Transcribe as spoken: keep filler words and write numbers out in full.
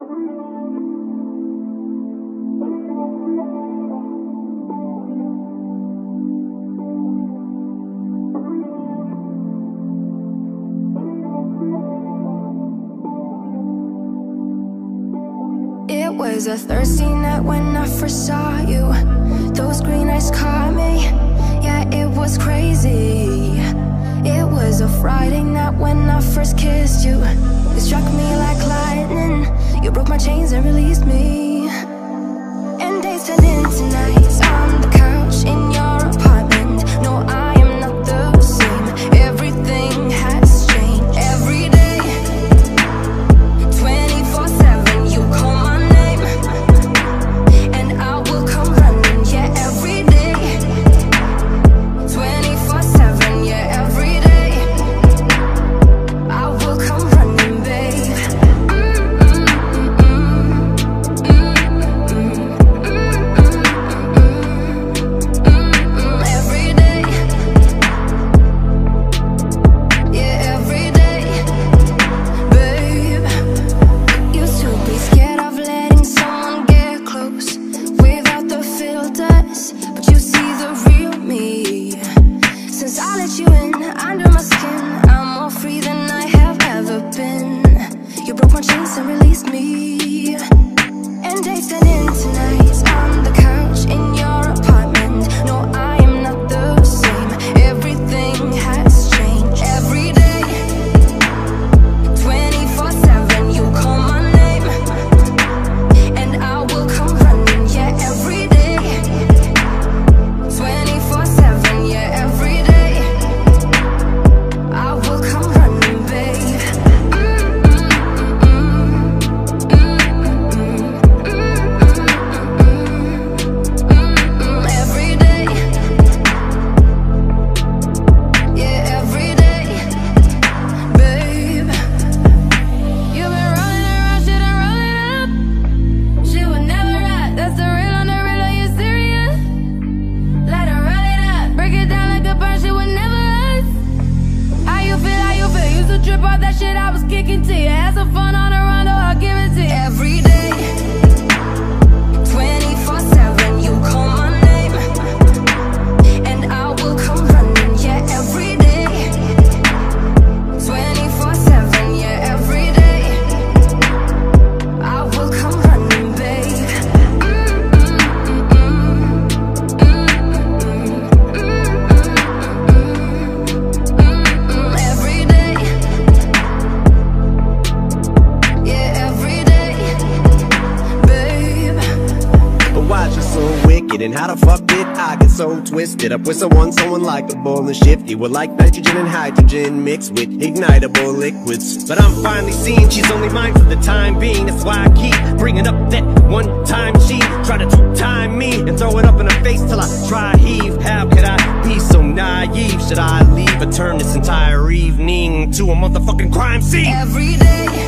It was a thirsty night when I first saw you. Those green eyes caught me. Yeah, it was crazy. It was a Friday night when I first kissed you. It struck me like lightning. You broke my chains and released me. And days turned into nights on the couch in your apartment. No, I am not the same. Everything has changed. Every day, twenty-four seven, you call my name, and I will come running. Yeah, every day, twenty-four seven. Yeah, every day, I will come running, babe. Every day, yeah, every day, babe. Used to be scared of letting someone get close without the filters, but you see the real me. Since I let you in under my skin, I'm more free than I have ever been. You broke my chains and released me. And days turn into nights on the couch in your apartment. No, I am not the same. Everything has changed. Every day, twenty-four seven, you call my name, and I will come running. Yeah, every day, twenty-four seven. Yeah, every day, I will come running, babe. Every day, yeah, every day, babe. You've been rolling around, shit, and rolling up. Shit would never ride. That's the real on the real. Are you serious? Let her roll it up, break it down like a burn. Shit would never us. How you feel? How you feel? Used to trip off that shit I was kicking to you. Had some fun on the run, though I'll give it to you. Every day, twenty-four seven, you call my name, and I will come running. Yeah, every day, twenty-four seven. Yeah, every day, I will come running, babe. Every day, yeah, every day, babe. But why's you so wicked, and how the fuck did I get so twisted up with someone, someone likable and shifty, with like nitrogen and hydrogen mixed with ignitable liquids? But I'm finally seeing she's only mine for the time being. That's why I keep bringing up that one time she tried to two-time me and throw it up in her face till I try heave. How could I be so naive? Should I leave or turn this entire evening to a motherfucking crime scene? Every day,